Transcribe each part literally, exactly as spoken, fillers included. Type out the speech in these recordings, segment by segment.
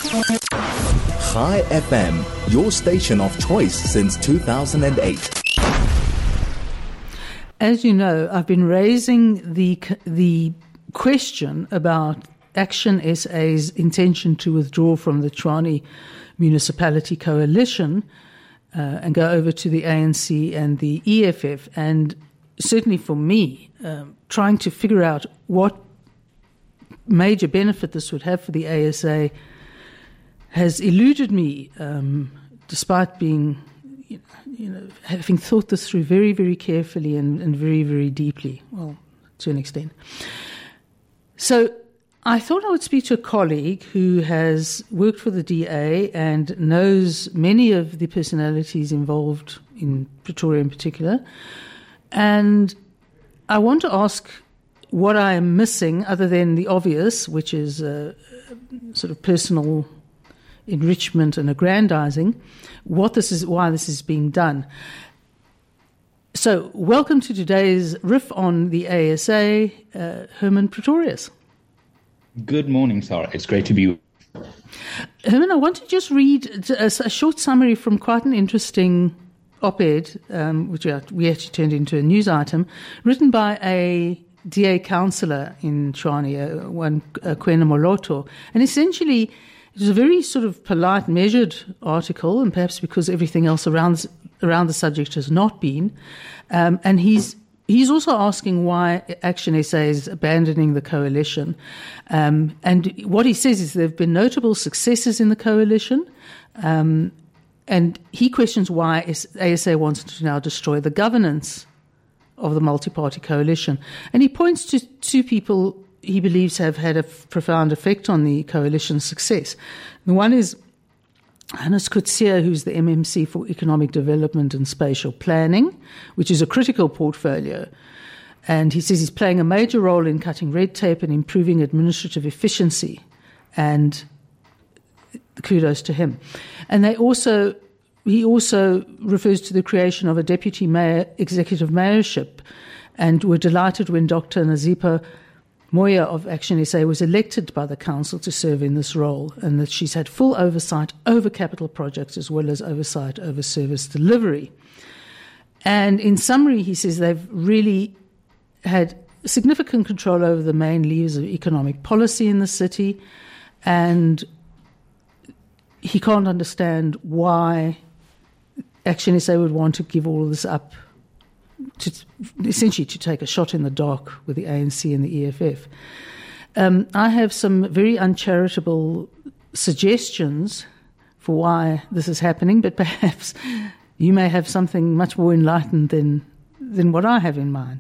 Chai F M, your station of choice since two thousand eight. As you know, I've been raising the the question about Action S A's intention to withdraw from the Tshwane Municipality Coalition uh, and go over to the A N C and the E F F. And certainly for me, um, trying to figure out what major benefit this would have for the A S A has eluded me, um, despite being, you know, having thought this through very, very carefully and, and very, very deeply, well, to an extent. So I thought I would speak to a colleague who has worked for the D A and knows many of the personalities involved in Pretoria in particular. And I want to ask what I am missing, other than the obvious, which is uh, sort of personal enrichment and aggrandizing, what this is, why this is being done. So, welcome to today's riff on the A S A, uh, Herman Pretorius. Good morning, Sarah. It's great to be with you. Herman, I want to just read a, a short summary from quite an interesting op-ed, um, which we actually turned into a news item, written by a D A councillor in Tshwane, uh, one uh, Kwena Moloto. And essentially, it was a very sort of polite, measured article, and perhaps because everything else around around the subject has not been. Um, and he's he's also asking why Action S A is abandoning the coalition. Um, and what he says is there have been notable successes in the coalition, um, and he questions why A S A wants to now destroy the governance of the multi-party coalition. And he points to two people he believes have had a f- profound effect on the coalition's success. The one is Hannes Coetzee, who's the M M C for Economic Development and Spatial Planning, which is a critical portfolio. And he says he's playing a major role in cutting red tape and improving administrative efficiency. And kudos to him. And they also... He also refers to the creation of a deputy mayor, executive mayorship, and we're delighted when Doctor Nazipa Moya of Action S A was elected by the council to serve in this role, and that she's had full oversight over capital projects as well as oversight over service delivery. And in summary, he says they've really had significant control over the main levers of economic policy in the city, and he can't understand why Action S A would want to give all of this up, to essentially to take a shot in the dark with the A N C and the E F F. Um, I have some very uncharitable suggestions for why this is happening, but perhaps you may have something much more enlightened than than what I have in mind.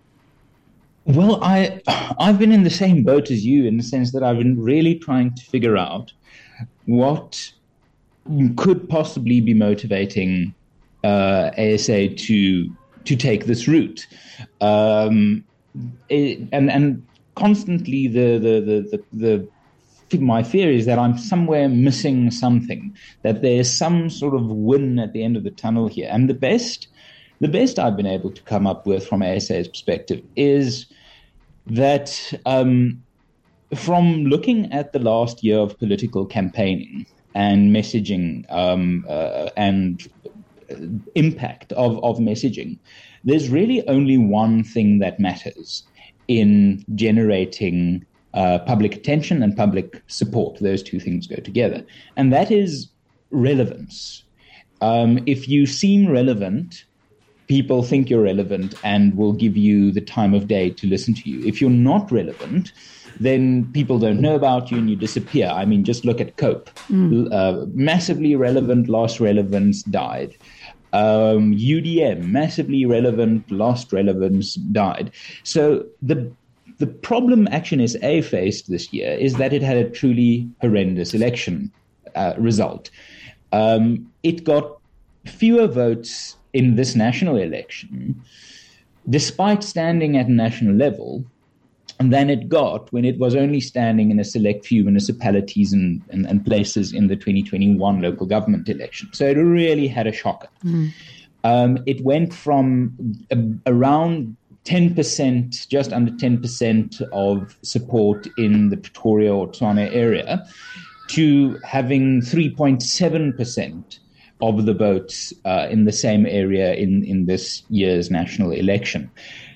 Well, I, I've been in the same boat as you in the sense that I've been really trying to figure out what could possibly be motivating uh, A S A to to take this route, um, it, and and constantly the the, the the the my fear is that I'm somewhere missing something, that there's some sort of win at the end of the tunnel here. And the best the best I've been able to come up with from A S A's perspective is that um, from looking at the last year of political campaigning and messaging um, uh, and impact of, of messaging, there's really only one thing that matters in generating uh, public attention and public support. Those two things go together. And that is relevance. Um, if you seem relevant, people think you're relevant and will give you the time of day to listen to you. If you're not relevant, then people don't know about you and you disappear. I mean, just look at COPE. Mm. Uh, massively relevant, lost relevance, died. Um, U D M, massively relevant, lost relevance, died. So the the problem Action S A faced this year is that it had a truly horrendous election uh, result. Um, it got fewer votes in this national election, despite standing at a national level, than it got when it was only standing in a select few municipalities and, and, and places in the twenty twenty-one local government election. So it really had a shocker. Mm. Um, it went from a, around ten percent, just under ten percent of support in the Pretoria or Tshwane area, to having three point seven percent of the votes uh, in the same area in, in this year's national election.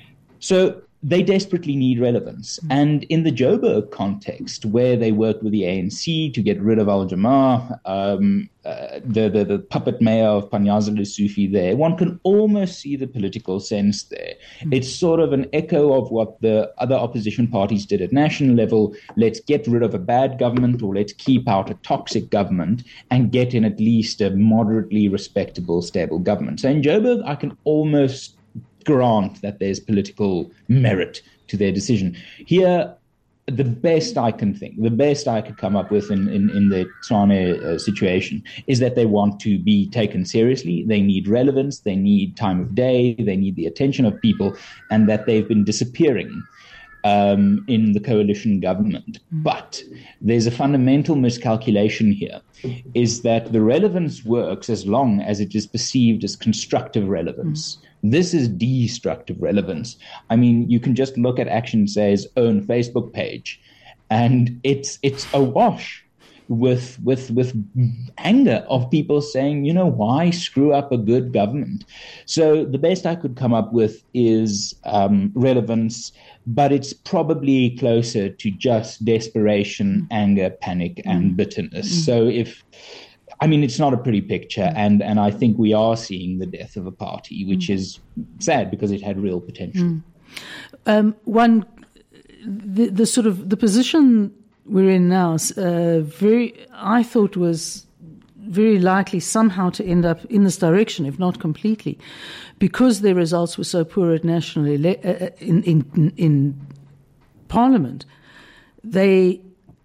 So they desperately need relevance. And in the Joburg context, where they worked with the A N C to get rid of Al-Jamaa, um, uh, the, the, the puppet mayor of Panyaza Lesufi there, one can almost see the political sense there. Mm-hmm. It's sort of an echo of what the other opposition parties did at national level. Let's get rid of a bad government, or let's keep out a toxic government and get in at least a moderately respectable, stable government. So in Joburg, I can almost grant that there's political merit to their decision. Here, the best I can think, the best I could come up with in, in, in the Tshwane uh, situation is that they want to be taken seriously. They need relevance. They need time of day. They need the attention of people, and that they've been disappearing um, in the coalition government. But there's a fundamental miscalculation here, is that the relevance works as long as it is perceived as constructive relevance. Mm. This is destructive relevance. I mean, you can just look at Action Sa's own Facebook page, and it's it's awash with with with anger of people saying, you know, why screw up a good government? So the best I could come up with is um, relevance, but it's probably closer to just desperation, anger, panic, and bitterness. Mm-hmm. So if I mean, it's not a pretty picture, and, and I think we are seeing the death of a party, which mm. is sad because it had real potential. Mm. Um, one, the, the sort of the position we're in now, uh, very, I thought was very likely somehow to end up in this direction, if not completely, because their results were so poor at national ele- uh, in, in in Parliament. They,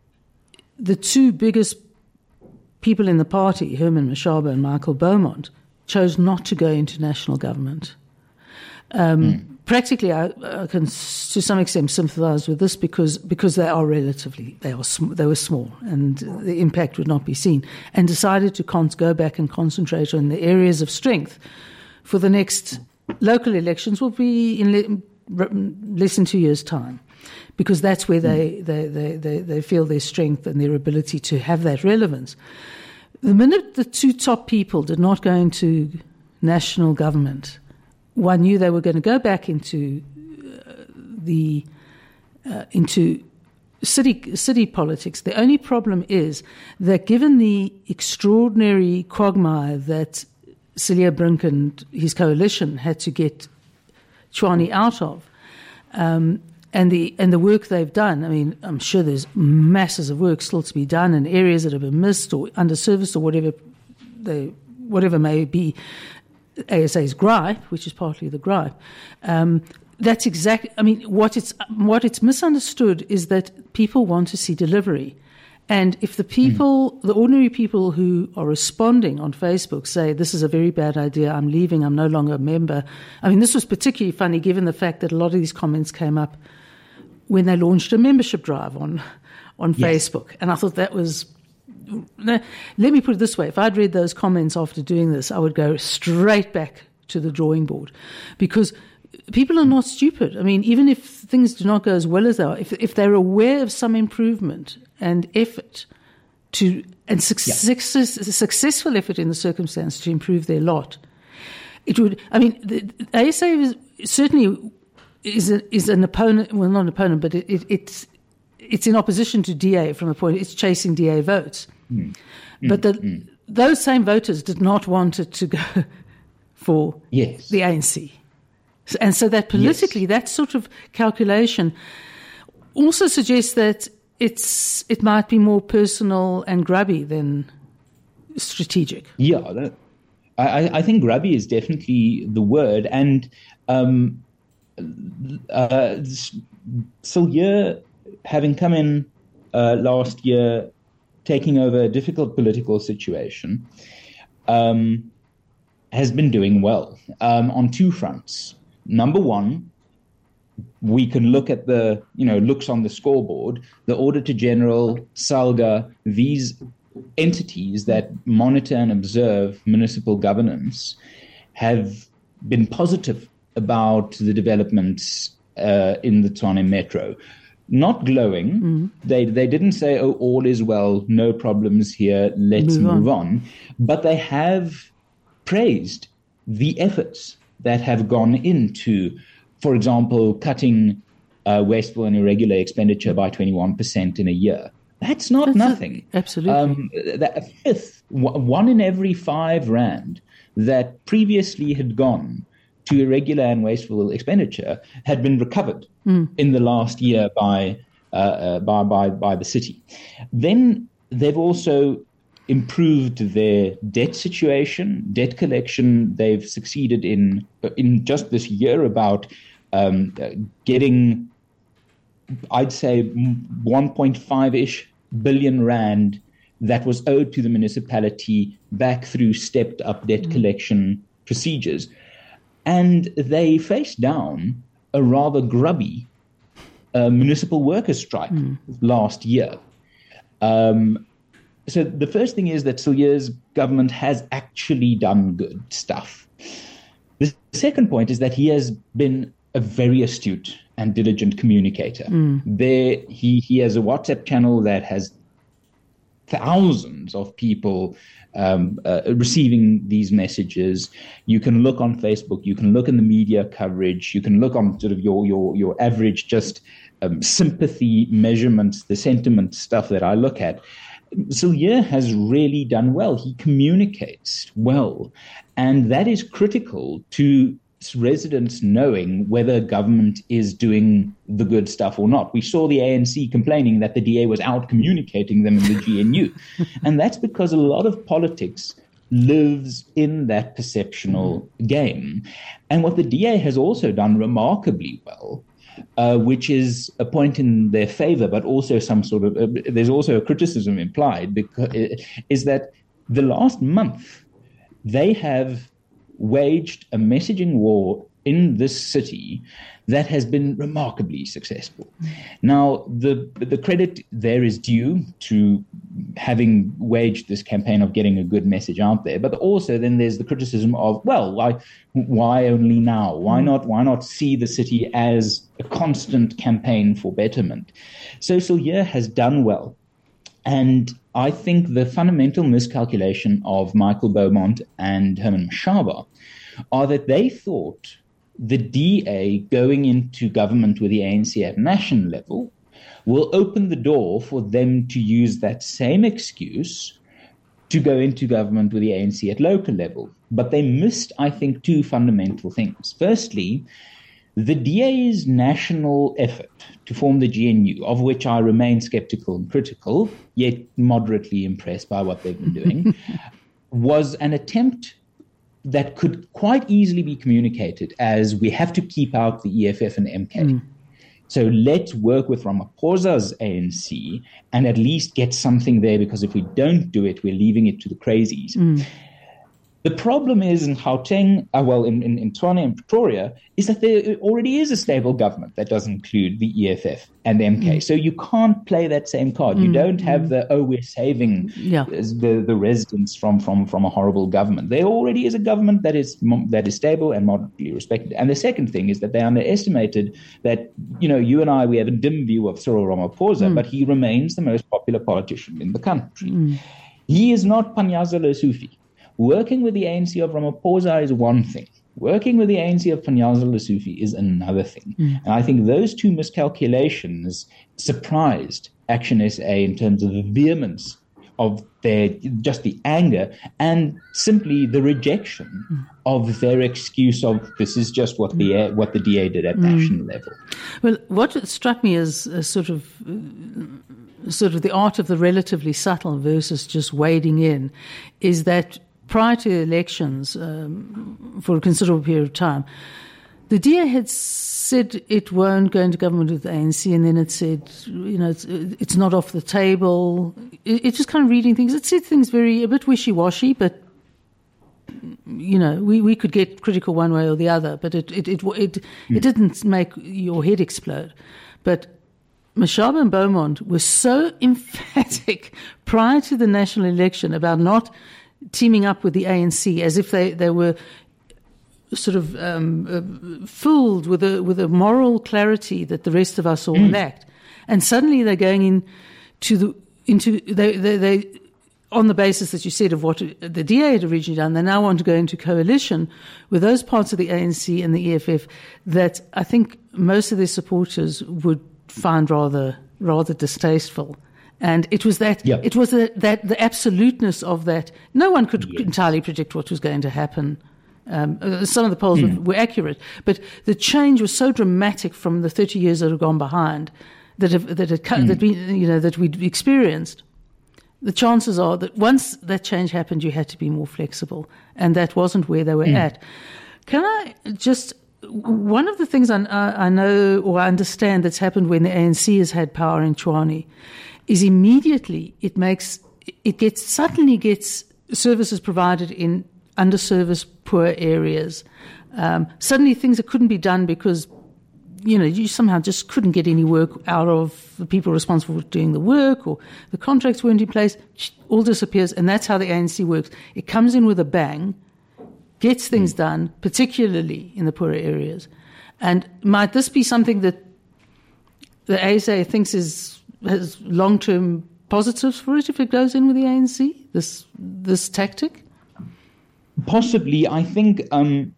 the two biggest people in the party, Herman Mashaba and Michael Beaumont, chose not to go into national government. Um, mm. Practically, I, I can, to some extent, sympathise with this because because they are relatively they are sm- they were small and the impact would not be seen, and decided to con- go back and concentrate on the areas of strength for the next local elections. Will be in le- less than two years' time, because that's where they, they, they, they, they feel their strength and their ability to have that relevance. The minute the two top people did not go into national government, one knew they were going to go back into uh, the uh, into city city politics. The only problem is that given the extraordinary quagmire that Cilla Brink and his coalition had to get Tshwane out of, um, And the and the work they've done, I mean, I'm sure there's masses of work still to be done in areas that have been missed or underserviced or whatever they, whatever may be A S A's gripe, which is partly the gripe. Um, that's exactly, I mean, what it's what it's misunderstood is that people want to see delivery. And if the people, mm. the ordinary people who are responding on Facebook say, this is a very bad idea, I'm leaving, I'm no longer a member. I mean, this was particularly funny given the fact that a lot of these comments came up when they launched a membership drive on on yes. Facebook. And I thought that was, let me put it this way, if I'd read those comments after doing this, I would go straight back to the drawing board, because people are not stupid. I mean, even if things do not go as well as they are, if, if they're aware of some improvement and effort to, and success, yeah. successful effort in the circumstance to improve their lot, it would, I mean, the, the A S A is certainly is a, is an opponent, well, not an opponent, but it, it, it's it's in opposition to D A from a point, it's chasing D A votes. Mm. Mm. But the, mm. those same voters did not want it to go for yes. the A N C. And so that politically, yes. that sort of calculation also suggests that it's it might be more personal and grubby than strategic. Yeah, that, I, I think grubby is definitely the word. And um, uh, Cilla, having come in uh, last year, taking over a difficult political situation, um, has been doing well um, on two fronts. Number one, we can look at the, you know, looks on the scoreboard. The Auditor General, SALGA, these entities that monitor and observe municipal governance have been positive about the developments uh, in the Tshwane Metro. not glowing. Mm. They they didn't say, oh, all is well, no problems here, let's move, move on. on. But they have praised the efforts that have gone into, for example, cutting uh, wasteful and irregular expenditure by twenty-one percent in a year. That's not That's nothing. A, absolutely. Um, that a fifth, one in every five rand that previously had gone to irregular and wasteful expenditure had been recovered mm. in the last year by, uh, uh, by by by the city. Then they've also improved their debt situation, debt collection. They've succeeded in in just this year about um, uh, getting, I'd say, one point five-ish billion rand that was owed to the municipality back through stepped up debt mm. collection procedures. And they faced down a rather grubby uh, municipal workers' strike mm. last year. Um, so the first thing is that Cillier's government has actually done good stuff. The second point is that he has been a very astute and diligent communicator. Mm. There, he, he has a WhatsApp channel that has thousands of people um, uh, receiving these messages. You can look on Facebook, you can look in the media coverage, you can look on sort of your your your average just um, sympathy measurements, the sentiment stuff that I look at. Cillier has really done well. He communicates well, and that is critical to residents knowing whether government is doing the good stuff or not. We saw the A N C complaining that the D A was out communicating them in the G N U. And that's because a lot of politics lives in that perceptional game. And what the D A has also done remarkably well, uh, which is a point in their favor, but also some sort of, uh, there's also a criticism implied, because, uh, is that the last month they have waged a messaging war in this city that has been remarkably successful. Now, the the credit there is due to having waged this campaign of getting a good message out there, but also then there's the criticism of, well, why why only now? Why not why not see the city as a constant campaign for betterment? So Cillier has done well. And I think the fundamental miscalculation of Michael Beaumont and Herman Mashaba are that they thought the D A going into government with the A N C at national level will open the door for them to use that same excuse to go into government with the A N C at local level. But they missed, I think, two fundamental things. Firstly, the D A's national effort to form the G N U, of which I remain skeptical and critical, yet moderately impressed by what they've been doing, was an attempt that could quite easily be communicated as we have to keep out the E F F and M K. Mm. So let's work with Ramaphosa's A N C and at least get something there, because if we don't do it, we're leaving it to the crazies. Mm. The problem is in Gauteng, uh, well, in, in, in Tshwane and Pretoria, is that there already is a stable government that does include the E F F and the M K. Mm. So you can't play that same card. Mm. You don't have mm. the, oh, we're saving yeah. the, the residents from, from, from a horrible government. There already is a government that is that is stable and moderately respected. And the second thing is that they underestimated that, you know, you and I, we have a dim view of Cyril Ramaphosa, mm. but he remains the most popular politician in the country. Mm. He is not Panyaza Lesufi. Working with the A N C of Ramaphosa is one thing. Working with the A N C of Panyaza Lesufi is another thing. Mm. And I think those two miscalculations surprised Action S A in terms of the vehemence of their, just the anger and simply the rejection mm. of their excuse of this is just what the what the D A did at mm. national level. Well, what struck me as a sort of uh, sort of the art of the relatively subtle versus just wading in is that prior to elections, um, for a considerable period of time, the D A had said it won't go into government with the A N C, and then it said, you know, it's, it's not off the table. It, it's just kind of reading things. It said things very, a bit wishy-washy, but, you know, we, we could get critical one way or the other, but it it it, it, mm. it didn't make your head explode. But Mashaba and Beaumont were so emphatic prior to the national election about not teaming up with the A N C, as if they, they were sort of um, uh, fooled with a with a moral clarity that the rest of us all mm. lacked. And suddenly they're going in to the, into, they, they, they, on the basis that you said of what the D A had originally done, they now want to go into coalition with those parts of the A N C and the E F F that I think most of their supporters would find rather rather distasteful. And it was that yep. it was the, that the absoluteness of that. No one could yes. entirely predict what was going to happen. Um, some of the polls mm. were, were accurate, but the change was so dramatic from the thirty years that had gone behind that have, that had, mm. that we you know that we'd experienced. The chances are that once that change happened, you had to be more flexible, and that wasn't where they were mm. at. Can I just, one of the things I, I know or I understand that's happened when the A N C has had power in Tshwane is immediately it makes, it gets, suddenly gets services provided in underserviced, poor areas. Um, suddenly things that couldn't be done because you know, you somehow just couldn't get any work out of the people responsible for doing the work, or the contracts weren't in place, all disappears, and that's how the A N C works. It comes in with a bang, gets things mm. done, particularly in the poorer areas. And might this be something that the A S A thinks is has long-term positives for it if it goes in with the A N C, this this tactic? Possibly. I think... Um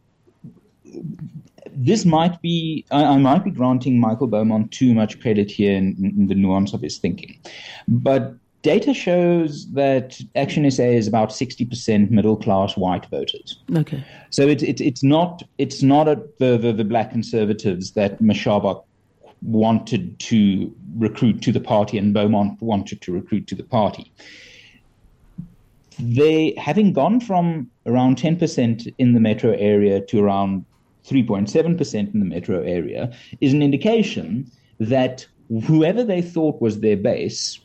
This might be, I, I might be granting Michael Beaumont too much credit here in, in the nuance of his thinking. But data shows that Action S A is about sixty percent middle-class white voters. Okay. So it, it, it's not it's not a, the, the, the black conservatives that Mashaba wanted to recruit to the party and Beaumont wanted to recruit to the party. They, having gone from around ten percent in the metro area to around three point seven percent in the metro area, is an indication that whoever they thought was their base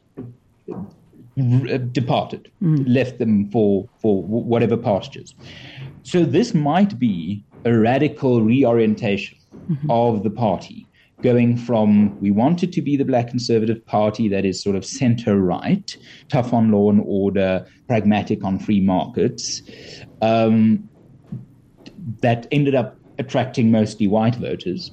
r- departed, mm. left them for, for whatever pastures. So this might be a radical reorientation mm-hmm. of the party, going from we wanted to be the black conservative party that is sort of center-right, tough on law and order, pragmatic on free markets, um, that ended up attracting mostly white voters.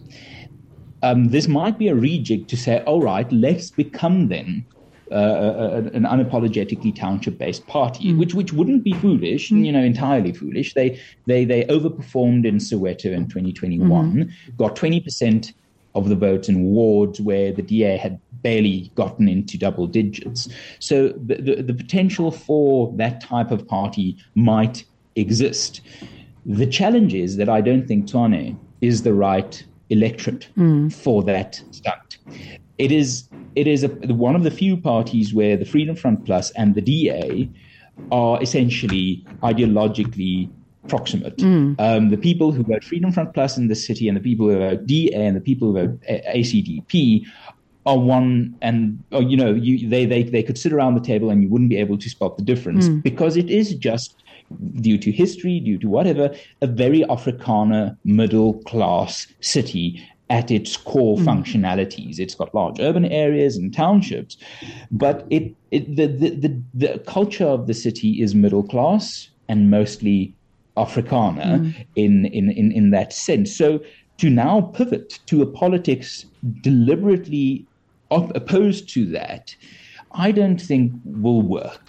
Um, this might be a rejig to say, all right, let's become then uh, a, an unapologetically township-based party, mm. which which wouldn't be foolish, mm. you know, entirely foolish. They they they overperformed in Soweto in twenty twenty-one, mm-hmm. got twenty percent of the votes in wards where the D A had barely gotten into double digits. So the, the, the potential for that type of party might exist. The challenge is that I don't think Tshwane is the right electorate mm. for that stunt. It is it is a, one of the few parties where the Freedom Front Plus and the D A are essentially ideologically proximate. Mm. Um, the people who vote Freedom Front Plus in the city and the people who vote D A and the people who vote A C D P are one, and or, you know you, they they they could sit around the table and you wouldn't be able to spot the difference mm. because it is just, due to history, due to whatever, a very Afrikaner middle-class city at its core mm. functionalities. It's got large urban areas and townships, but it, it the, the, the, the culture of the city is middle-class and mostly Afrikaner mm. in, in, in, in that sense. So to now pivot to a politics deliberately op- opposed to that, I don't think will work.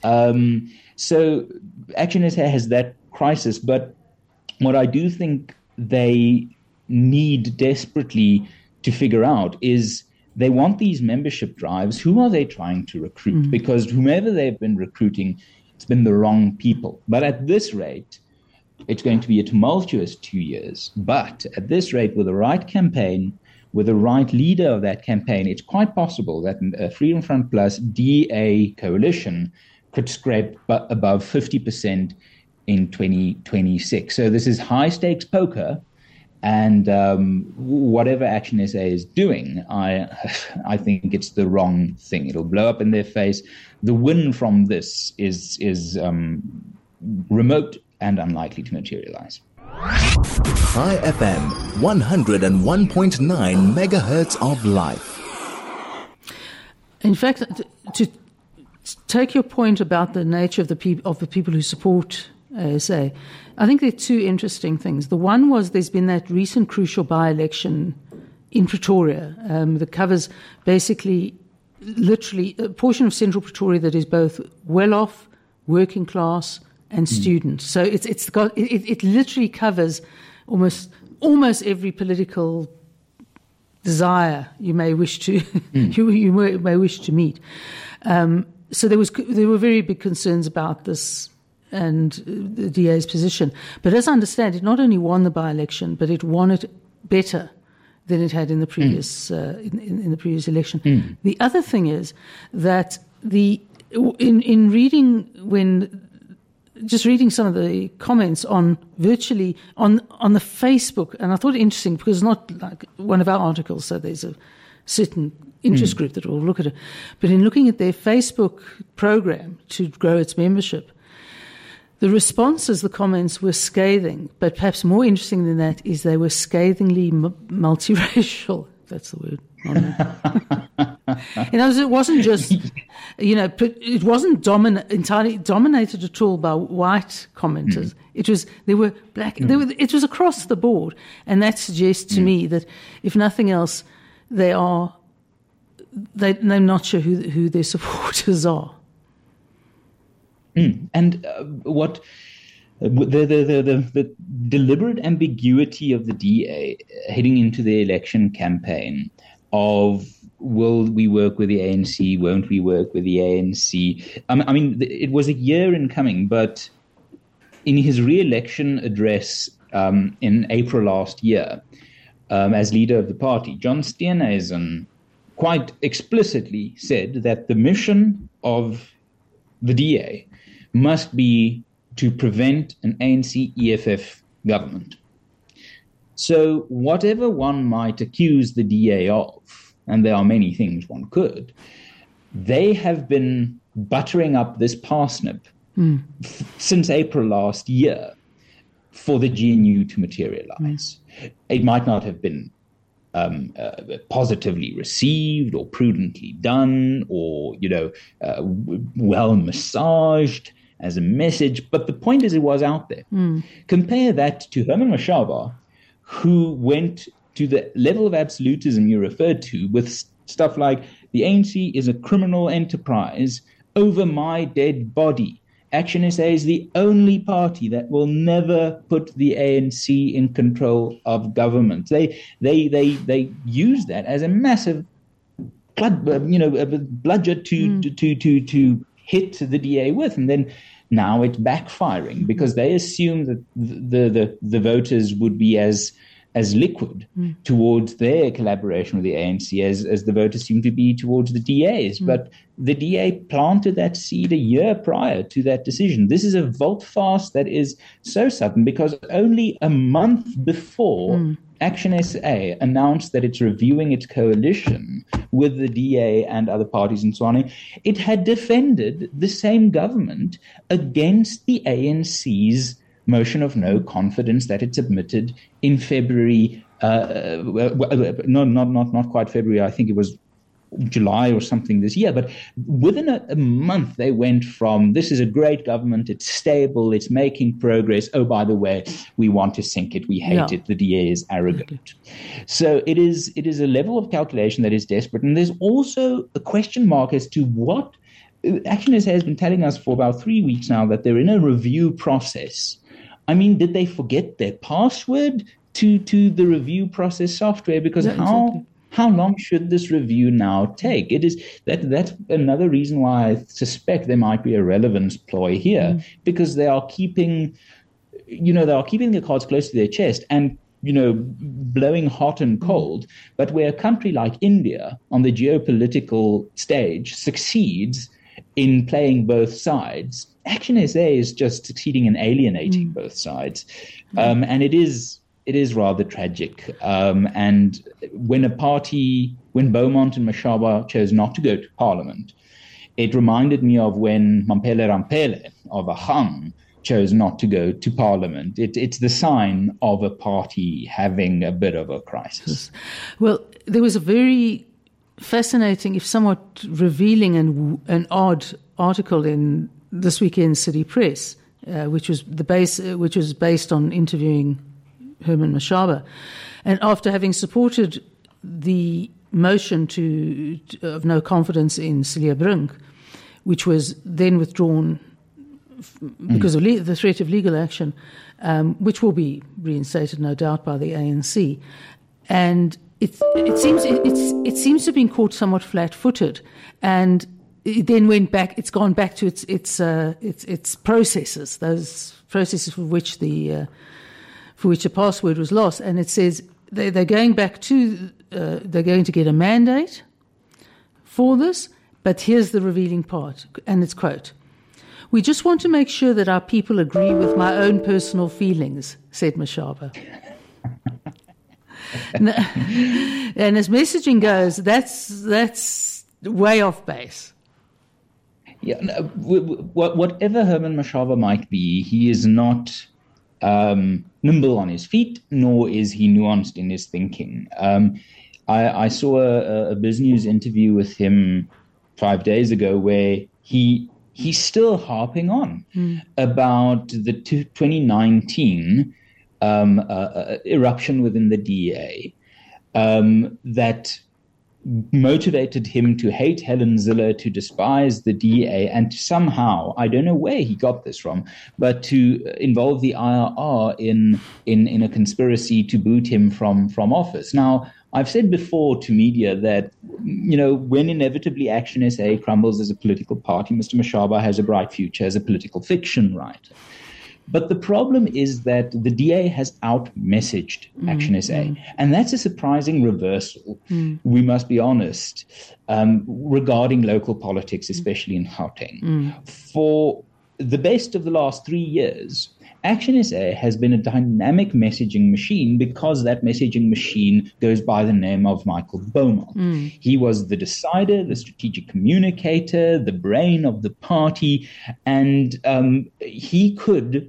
Um, so Action S A has that crisis, but what I do think they need desperately to figure out is they want these membership drives. Who are they trying to recruit? Mm. Because whomever they've been recruiting, it's been the wrong people. But at this rate, it's going to be a tumultuous two years. But at this rate, with the right campaign, with the right leader of that campaign, it's quite possible that a Freedom Front Plus D A coalition could scrape bu- above fifty percent in twenty twenty-six. So this is high-stakes poker, and um, whatever Action S A is doing, I I think it's the wrong thing. It'll blow up in their face. The win from this is is um, remote and unlikely to materialize. High F M, one oh one point nine megahertz of life. In fact, to take your point about the nature of the peop- of the people who support A S A, I think there are two interesting things. The one was there's been that recent crucial by-election in Pretoria um, that covers basically, literally, a portion of central Pretoria that is both well-off, working class, and mm. student. So it's it's got it, it literally covers almost almost every political desire you may wish to mm. you, you may, may wish to meet. Um, so there was there were very big concerns about this and the D A's position. But as I understand, it not only won the by-election, but it won it better than it had in the previous mm. uh, in, in, in the previous election. Mm. The other thing is that the in in reading when. Just reading some of the comments on virtually on on the Facebook, and I thought it interesting because it's not like one of our articles, so there's a certain interest mm. group that will look at it. But in looking at their Facebook program to grow its membership, the responses, the comments were scathing, but perhaps more interesting than that is they were scathingly m- multiracial. That's the word. In other words, it wasn't just, you know, it wasn't domin- entirely dominated at all by white commenters. Mm. It was, there were black, mm. there were, it was across the board. And that suggests to mm. me that, if nothing else, they are, they, they're not sure who, who their supporters are. Mm. And uh, what, the, the, the, the, the deliberate ambiguity of the D A heading into the election campaign of will we work with the A N C, won't we work with the A N C? I mean, it was a year in coming, but in his re-election address um, in April last year, um, as leader of the party, John Steenhuisen quite explicitly said that the mission of the D A must be to prevent an A N C E F F government. So whatever one might accuse the D A of, and there are many things one could, they have been buttering up this parsnip mm. f- since April last year for the G N U to materialize. Mm. It might not have been um, uh, positively received or prudently done or, you know, uh, w- well massaged as a message, but the point is it was out there. Mm. Compare that to Herman Mashaba, who went to the level of absolutism you referred to with stuff like the A N C is a criminal enterprise over my dead body. Action S A is the only party that will never put the A N C in control of government. They they they they use that as a massive blood, you know, bludgeon to, mm. to to to to hit the D A with, and then now it's backfiring because they assume that the the, the voters would be as as liquid mm. towards their collaboration with the A N C as, as the voters seem to be towards the D A's. Mm. But the D A planted that seed a year prior to that decision. This is a volte-face that is so sudden because only a month before mm. Action S A announced that it's reviewing its coalition with the D A and other parties and so on, it had defended the same government against the A N C's motion of no confidence that it submitted in February, uh, no, not, not, not quite February, I think it was July or something this year. But within a, a month, they went from, this is a great government, it's stable, it's making progress. Oh, by the way, we want to sink it, we hate yeah. it, the D A is arrogant. Okay. So it is, it is a level of calculation that is desperate. And there's also a question mark as to what Action S A has been telling us for about three weeks now that they're in a review process. I mean, did they forget their password to, to the review process software? Because yeah, how exactly. how long should this review now take? It is that that's another reason why I suspect there might be a relevance ploy here, mm. because they are keeping, you know, they are keeping their cards close to their chest and, you know, blowing hot and cold. But where a country like India on the geopolitical stage succeeds in playing both sides, Action S A is just succeeding in alienating mm. both sides. Um, and it is it is rather tragic. Um, and when a party, when Beaumont and Mashaba chose not to go to parliament, it reminded me of when Mampele Rampele of Ahang chose not to go to parliament. It, it's the sign of a party having a bit of a crisis. Well, there was a very fascinating, if somewhat revealing and an odd article in this weekend's City Press, uh, which was the base, uh, which was based on interviewing Herman Mashaba, and after having supported the motion to, to of no confidence in Celia Brink, which was then withdrawn f- because mm. of le- the threat of legal action, um, which will be reinstated, no doubt, by the A N C, and it it seems it, it's it seems to have been caught somewhat flat-footed, and it then went back. It's gone back to its its uh, its its processes, those processes for which the uh, for which a password was lost, and it says they, they're going back to. Uh, they're going to get a mandate for this, but here's the revealing part, and it's quote, "We just want to make sure that our people agree with my own personal feelings," said Mashaba. and, and as messaging goes, that's that's way off base. Yeah, no, whatever Herman Mashaba might be, he is not um, nimble on his feet, nor is he nuanced in his thinking. Um, I, I saw a, a BizNews interview with him five days ago where he he's still harping on mm. about the two, twenty nineteen um, uh, uh, eruption within the D E A um, that motivated him to hate Helen Zille, to despise the D E A, and to somehow, I don't know where he got this from, but to involve the I R R in in, in a conspiracy to boot him from, from office. Now, I've said before to media that, you know, when inevitably Action S A crumbles as a political party, Mister Mashaba has a bright future as a political fiction writer. But the problem is that the D A has out-messaged mm, Action S A, mm. and that's a surprising reversal, mm. we must be honest, um, regarding local politics, especially in Gauteng. Mm. For the best of the last three years, Action S A has been a dynamic messaging machine because that messaging machine goes by the name of Michael Bowman. Mm. He was the decider, the strategic communicator, the brain of the party, and um, he could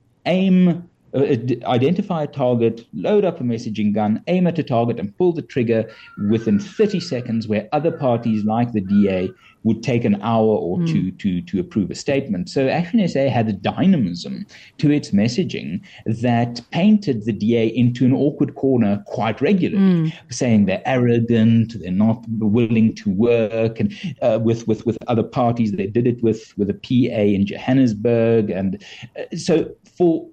aim, uh, identify a target, load up a messaging gun, aim at a target, and pull the trigger within thirty seconds, where other parties like the D A would take an hour or mm. two to, to approve a statement. So Action S A had a dynamism to its messaging that painted the D A into an awkward corner quite regularly, mm. saying they're arrogant, they're not willing to work, and uh, with, with, with other parties. They did it with, with a P A in Johannesburg. And uh, so for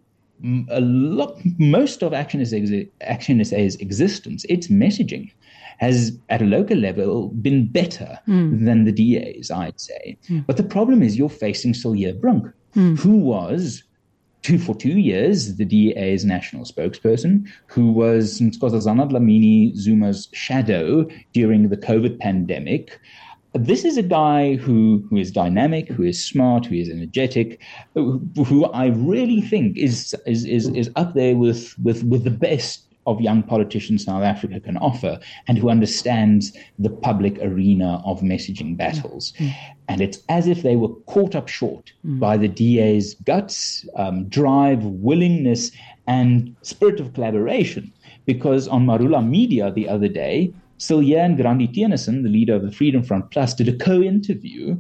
a lot, most of Action S A's, Action S A's existence, its messaging has, at a local level, been better mm. than the D A's, I'd say. Mm. But the problem is you're facing Celia Brink, mm. who was, two for two years, the D A's national spokesperson, who was Nkosazana Dlamini Zuma's shadow during the COVID pandemic. This is a guy who, who is dynamic, who is smart, who is energetic, who, who I really think is is is, is up there with, with, with the best of young politicians South Africa can offer, and who understands the public arena of messaging battles. Mm. And it's as if they were caught up short mm. by the D A's guts, um, drive, willingness, and spirit of collaboration. Because on Marula Media the other day, Celia and Grandi Tennyson, the leader of the Freedom Front Plus, did a co-interview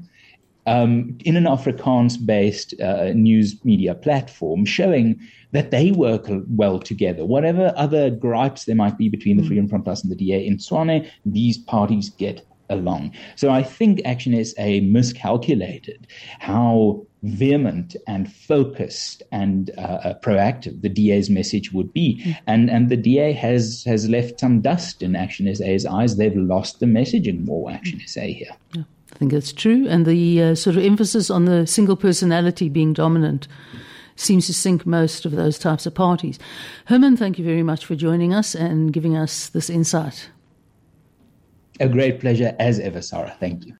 um, in an Afrikaans-based uh, news media platform, showing that they work well together. Whatever other gripes there might be between the Freedom Front Plus and the D A in Tshwane, these parties get along. So I think Action S A miscalculated how vehement and focused and uh, uh, proactive the D A's message would be. Mm. And and the D A has has left some dust in Action S A's eyes. They've lost the messaging war, Action S A here. Yeah, I think that's true. And the uh, sort of emphasis on the single personality being dominant seems to sink most of those types of parties. Herman, thank you very much for joining us and giving us this insight. A great pleasure as ever, Sarah. Thank you.